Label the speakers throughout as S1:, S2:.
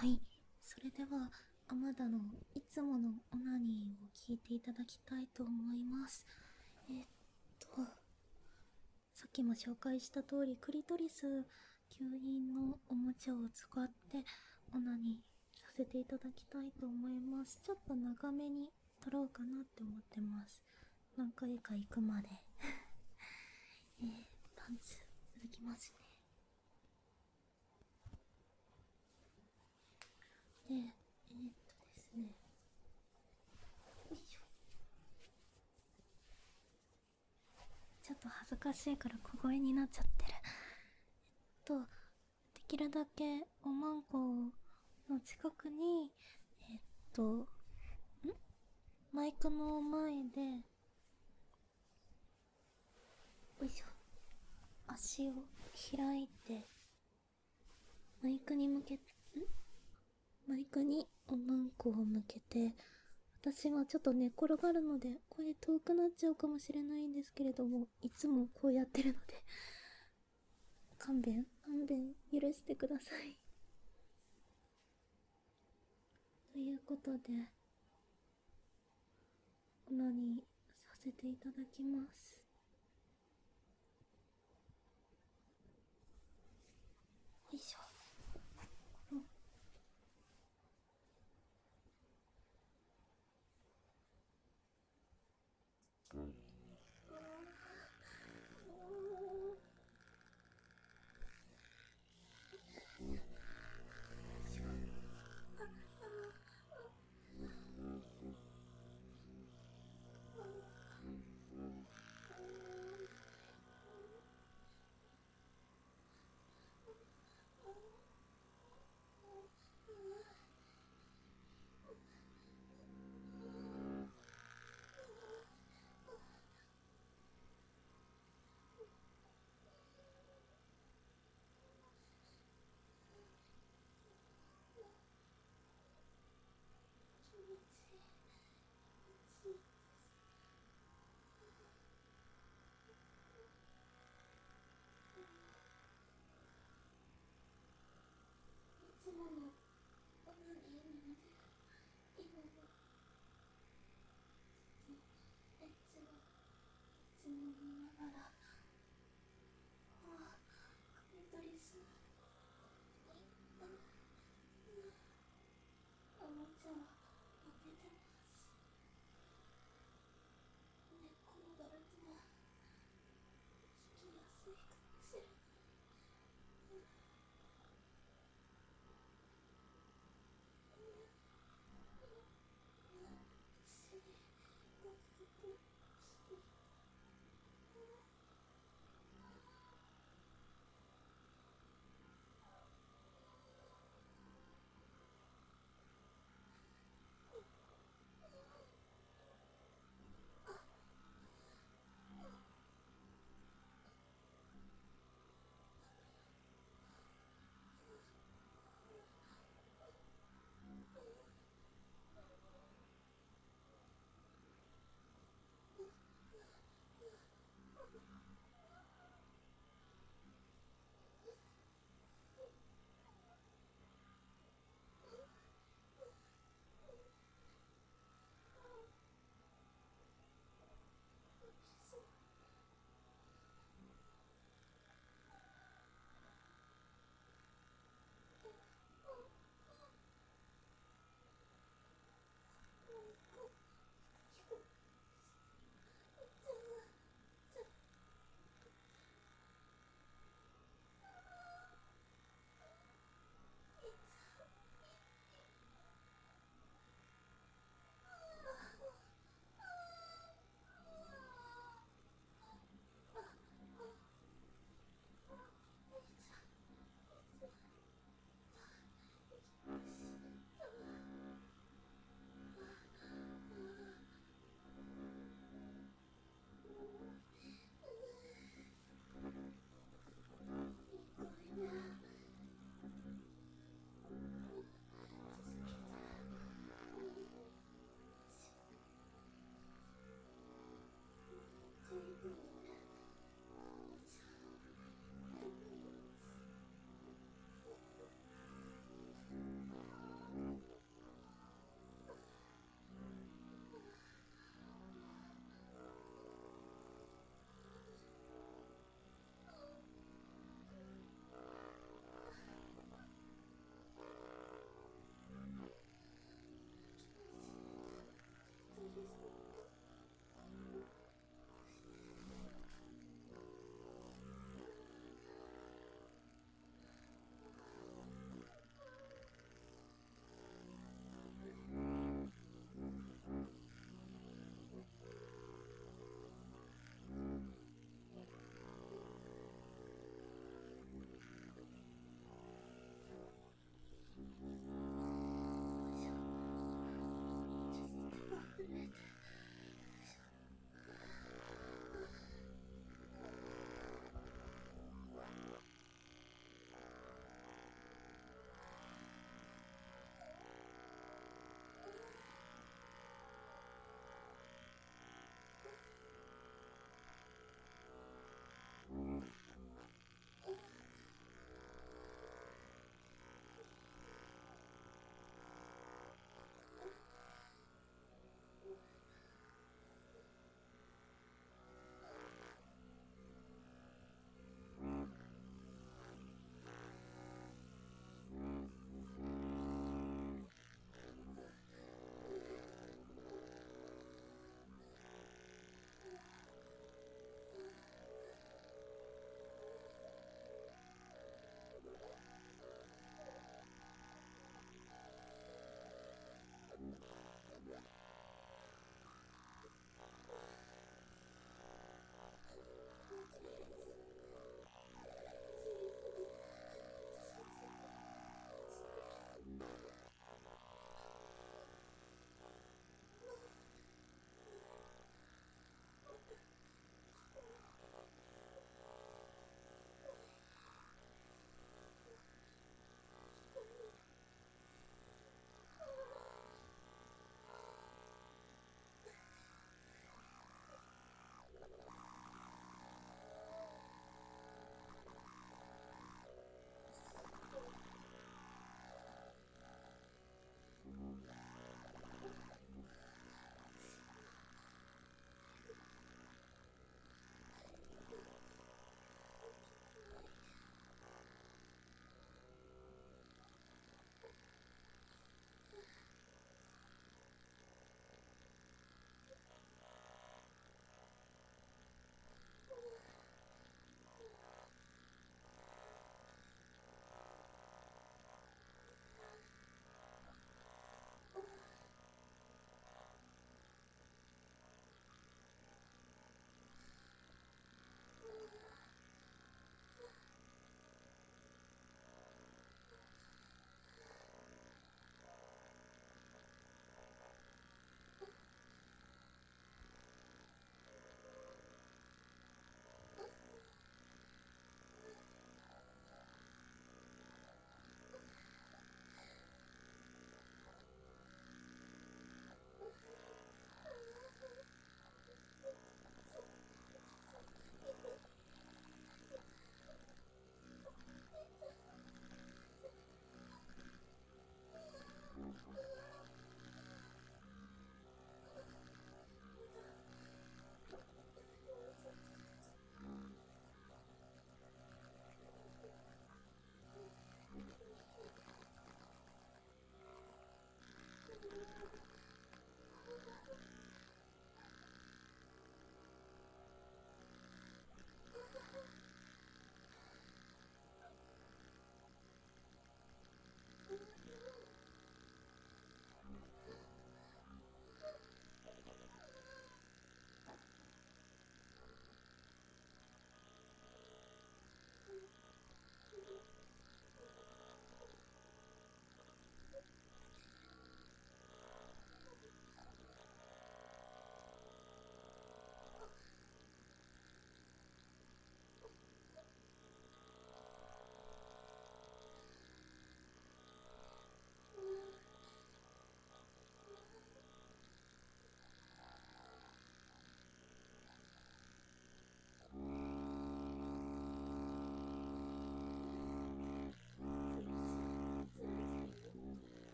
S1: はい。それでは、アマダのいつものオナニーを聞いていただきたいと思います。えーっと、さっきも紹介した通り、クリトリス吸引のおもちゃを使ってオナニーさせていただきたいと思います。ちょっと長めに撮ろうかなって思ってます。何回か行くまで。パンツ脱ぎますね。ですね。よいしょ。ちょっと恥ずかしいから小声になっちゃってる。と、できるだけおまんこの近くに、えっと、マイクの前で、よいしょ、足を開いて、マイクに向けて、マイクにおまんこを向けて、私はちょっと寝転がるので声遠くなっちゃうかもしれないんですけれども、いつもこうやってるので、勘弁許してください。ということで、オナニーさせていただきます。よいしょ。いつものオナニーなので、今はエッチをいつも見ながら、クリトリスにおもちゃを当ててます。寝っ転がると聞きやすいかもしれない。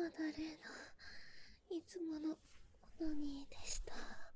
S1: 田玲奈、いつものオナニーでした。